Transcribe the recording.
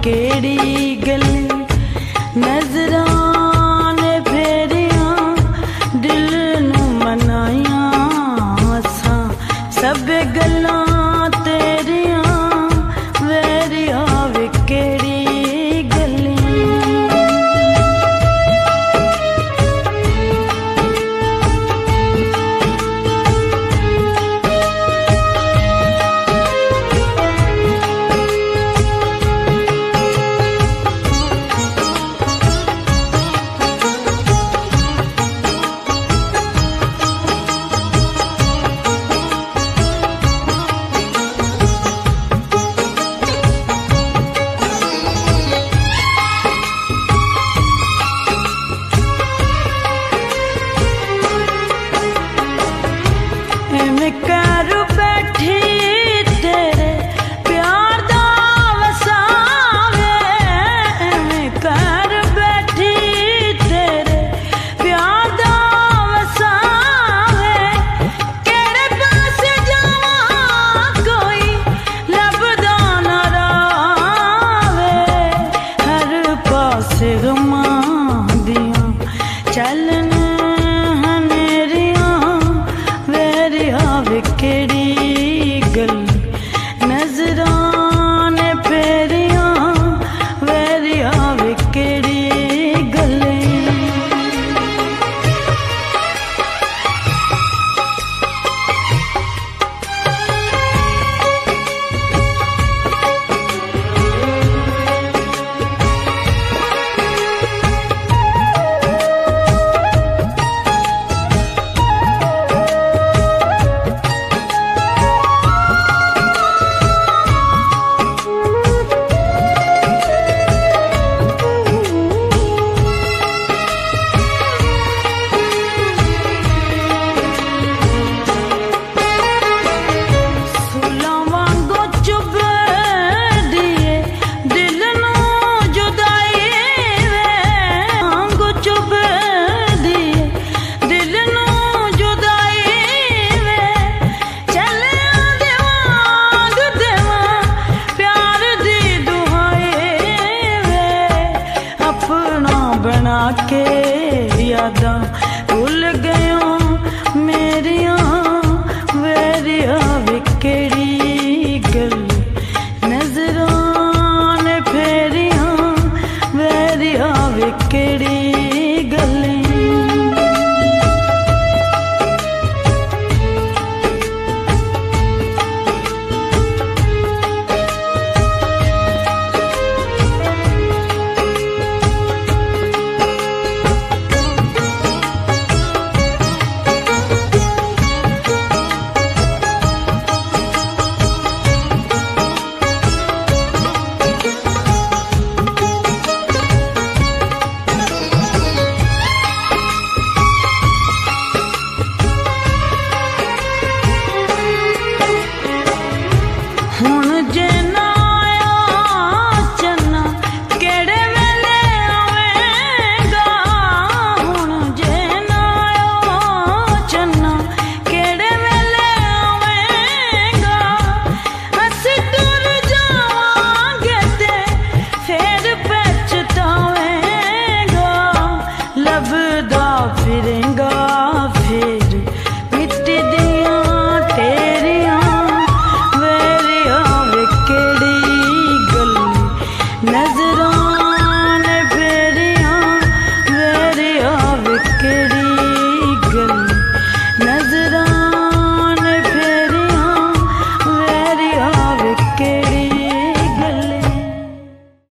केड़ी गली नजरां ने फेरियां दिल नू मनाइयां असां सब गल्लां तेरियां वेरिया वे केड़ी गली। कर बैठी तेरे प्यार दा वसावे कर बैठी तेरे प्यार दा वसावे केड़े पास जावां कोई लभदा ना रावे हर पासे गमां दियां चलन केड़ी गल नजरां ने फेरियां वेरिया वे केड़ी गले। बना के यादां भुल गयो मेरिया वेरिया वे केड़ी गल नजरां ने फेरियां वेरिया वे केड़ी।